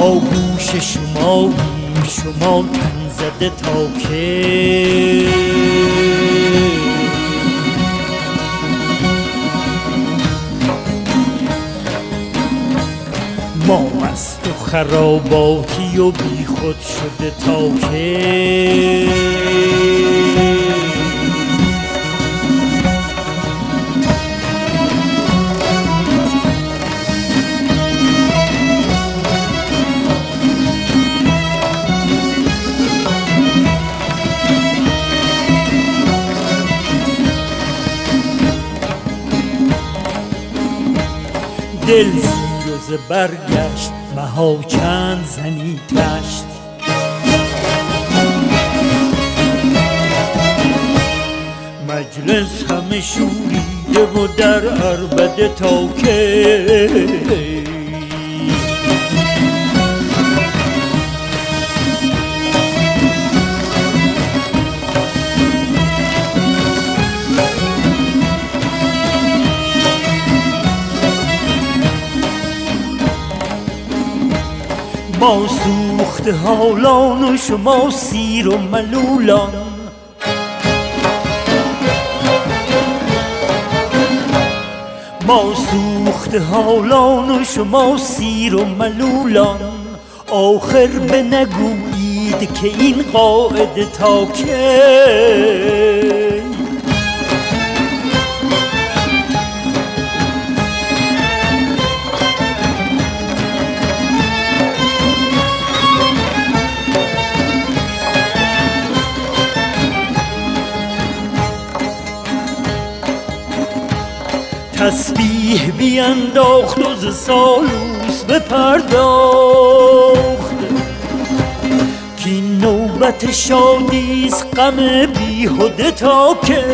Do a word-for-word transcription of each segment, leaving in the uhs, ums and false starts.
ما گوش شماییم شما تن زده تا که ما مست و خراباتی و بی خود شده تا که دل زیر و زبر گشت مها چند زنی تشت مجلس همه شوریده و در عربده تا که ما سوخت حالان و شما سیر و ملولان ما سوخت حالان و شما سیر و ملولان آخر بنگویید که این قاعده تا کی تسبیح بینداخت و ز سالوس بپرداخت کاین نوبت شادیست غم بیهده تا که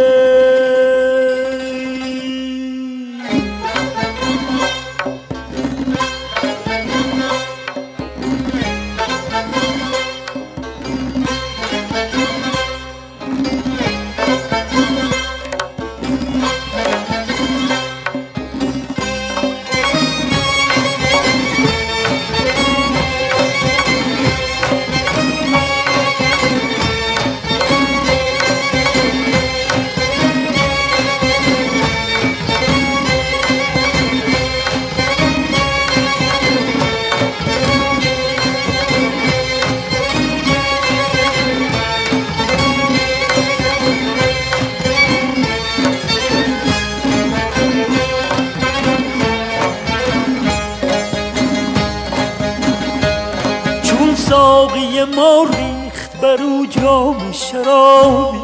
ساقی ما ریخت بر او جام شرابی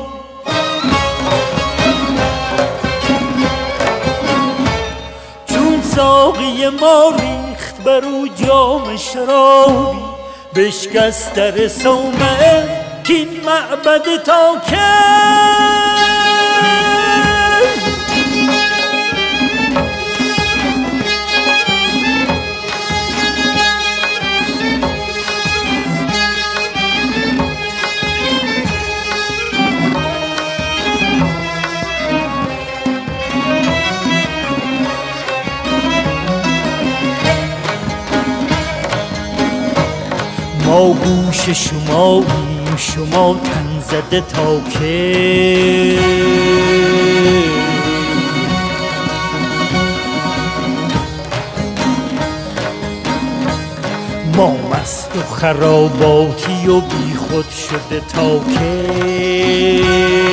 چون ساقی ما ریخت بر او جام شرابی بشکست در صومعه کاین معبد تا کی ما گوش شماییم شما تن زده تا که ما مست و خراباتی و بی خود شده تا که